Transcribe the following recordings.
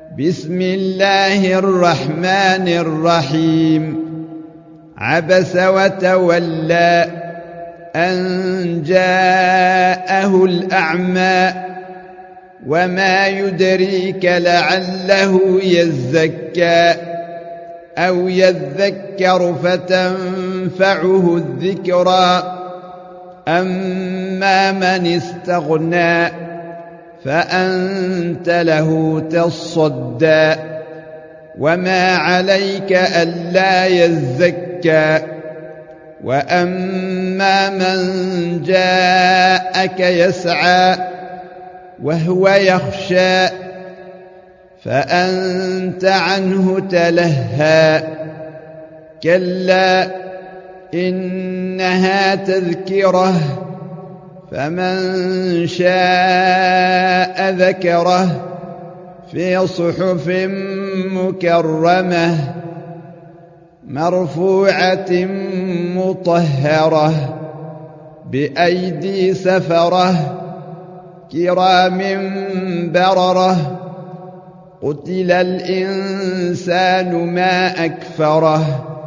بسم الله الرحمن الرحيم. عبس وتولى أن جاءه الأعمى وما يدريك لعله يزكى أو يذكر فتنفعه الذكرى أما من استغنى فأنت له تصدى وما عليك ألا يزكى وأما من جاءك يسعى وهو يخشى فأنت عنه تلهى كلا إنها تذكرة فمن شاء ذكره في صحف مكرمة مرفوعة مطهرة بأيدي سفرة كرام بررة قتل الإنسان ما أكفره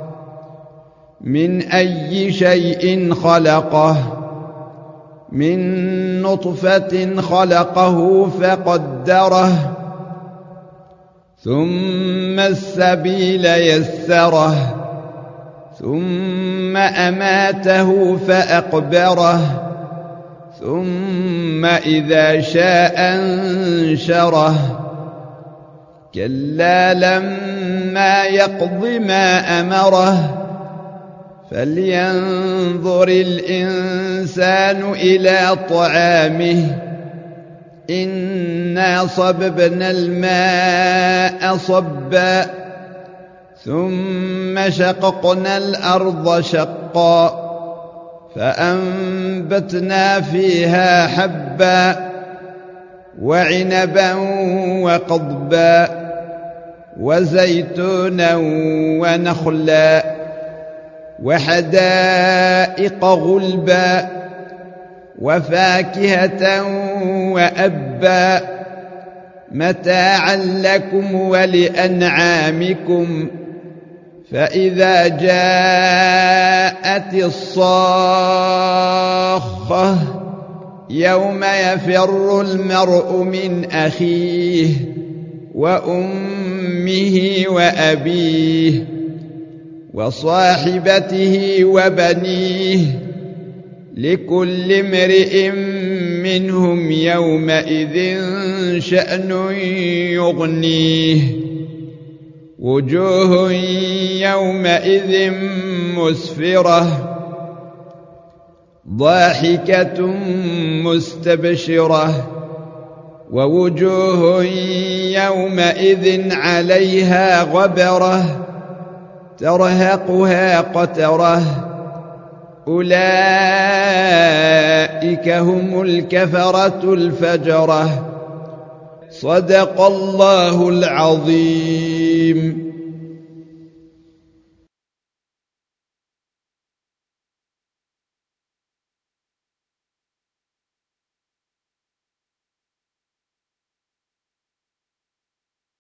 من أي شيء خلقه من نطفة خلقه فقدره ثم السبيل يسره ثم أماته فأقبره ثم إذا شاء أنشره كلا لما يقض ما أمره فلينظر الإنسان إلى طعامه إنا صببنا الماء صبا ثم شققنا الأرض شقا فأنبتنا فيها حبا وعنبا وقضبا وزيتونا ونخلا وحدائق غلبا وفاكهة وأبا متاعا لكم ولأنعامكم فإذا جاءت الصاخة يوم يفر المرء من أخيه وأمه وأبيه وصاحبته وبنيه لكل امرئ منهم يومئذ شأن يغنيه وجوه يومئذ مسفرة ضاحكة مستبشرة ووجوه يومئذ عليها غبرة ترهقها قترة أولئك هم الكفرة الفجرة صدق الله العظيم.